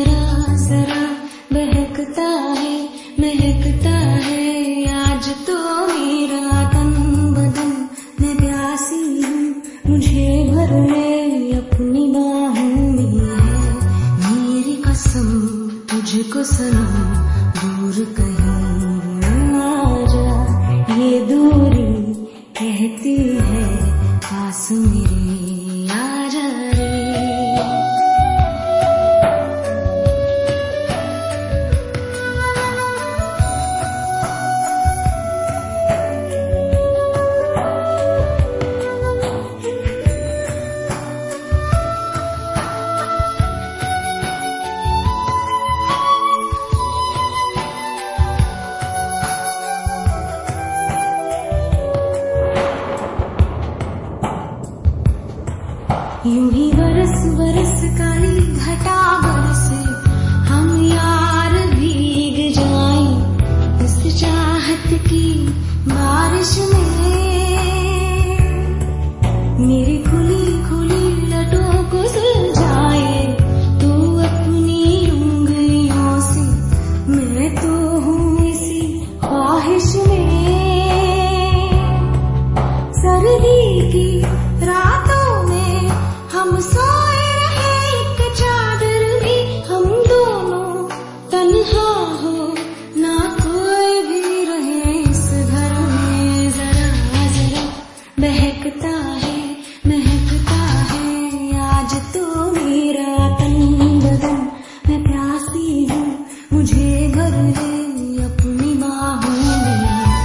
जरा जरा बहकता है महकता है आज तो मेरा तन बदन। मैं प्यासी हूँ मुझे भर ले अपनी बाहों में है मेरी कसम तुझको सनम दूर कहीं ना जा। ये दूरी कहती है पास मेरे आ जा रे। यूं ही बरस बरस काली घटा बरसे हम यार भीग जाएं इस चाहत की बारिश में। मेरी खुली खुली लटों को सुलझाए तू अपनी उंगलियों से। मैं तो हूँ इसी ख्वाहिश में। सर्दी की रातों में हम सोए रहे एक चादर में। हम दोनों तन्हा हो ना कोई भी रहे इस घर में। जरा जरा बहकता है महकता है आज तो मेरा तन बदन। मैं प्यासी हूँ मुझे भर ले अपनी बाहों में।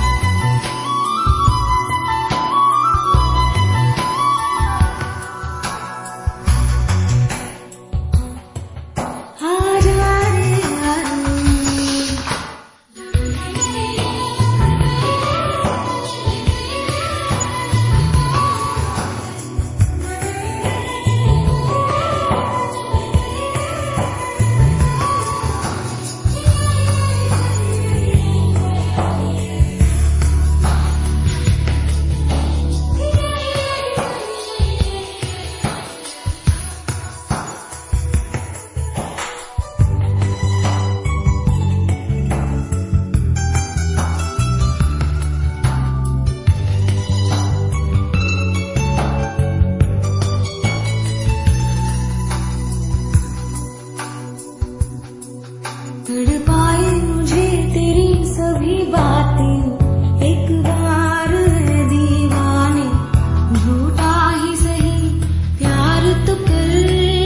तड़पाए मुझे तेरी सभी बातें एक बार दीवाने। झूठा ही सही प्यार तो कर।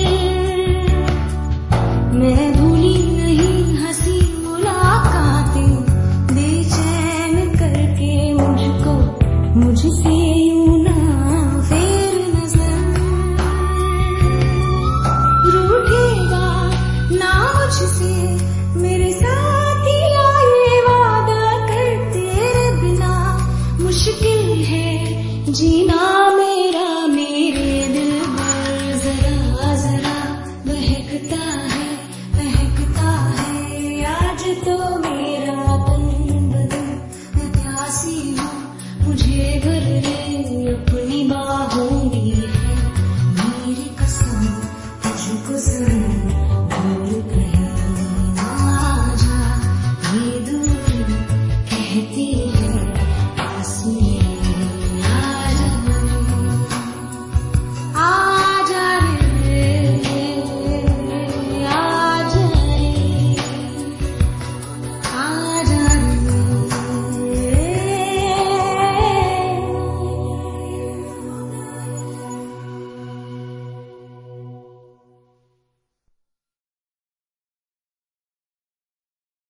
मैं भूली नहीं हंसी मुलाकातें बेचैन करके मुझको मुझसे यूं ना फेर नजर। रूठेगा ना मुझसे